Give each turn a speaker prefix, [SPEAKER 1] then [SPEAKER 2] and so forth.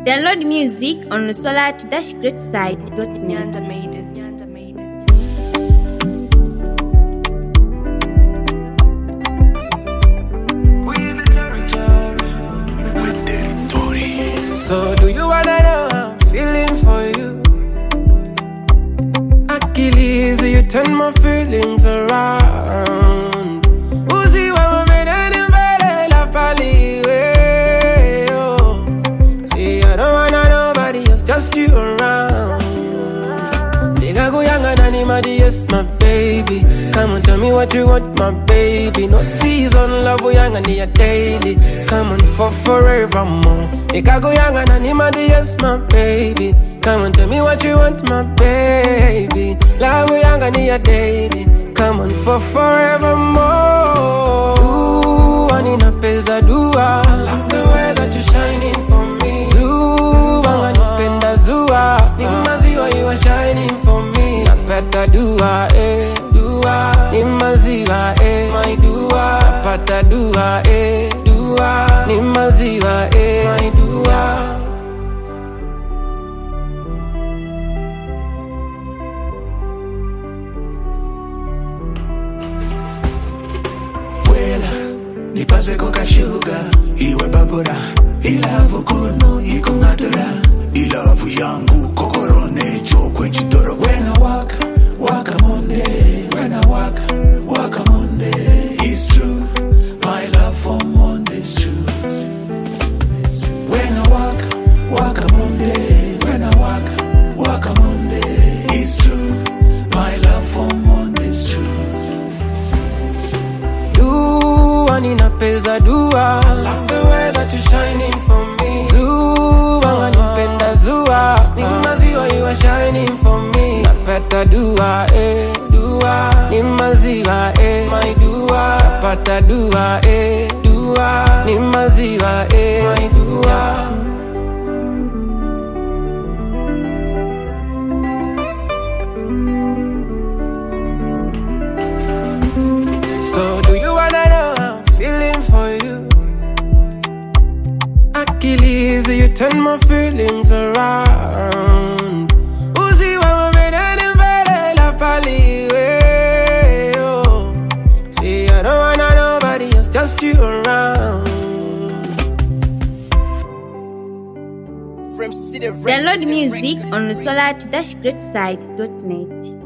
[SPEAKER 1] Download music on solar-greatside.net.
[SPEAKER 2] Nyanda made it.
[SPEAKER 3] So do you wanna know how I'm feeling for you? Achilles, you turn my feelings around. Uzi wa mabedani mbele la paliwe. See, I don't wanna nobody else, just you around. Diga kuyanga nani madi, yes my baby. Come on, tell me what you want, my baby. No season, love uyanga ni ya daily. Come on, for forevermore. Ikago yanga na ni madi, yes my baby. Come on, tell me what you want, my baby. Love yanga ni ya daily. Come on, for forevermore. Dua nina pesa dua. Love the way that you shining for me. Zua nipenda zua. Ni maziwa you are shining for me. Napenda dua dua. Ni maziwa my dua. Napenda dua dua. Ni maziwa my dua.
[SPEAKER 4] Nipase coca sugar, iwe babura. Ilavu kuno, iko ngatura. Ilavu yangu, kokorone, chokwe chitoro. When I walk Monday. When I walk Monday. It's true, my love for Monday's true. When I walk Monday. When I walk Monday. It's true, my love for Monday's true. Nina pesa dua. Love the way that you shining for me. Zua nipenda zua. Ni maziwa you are shining for me. Napenda dua dua. Ni maziwa my dua. Napenda dua dua. Ni maziwa my dua. So do you wanna know how I'm feeling for you? Achilles, you turn my feelings around. Uzi wa mabedani mbele la paliwe. See, I don't wanna nobody else, just you around.
[SPEAKER 1] Download music on solar-greatside.net.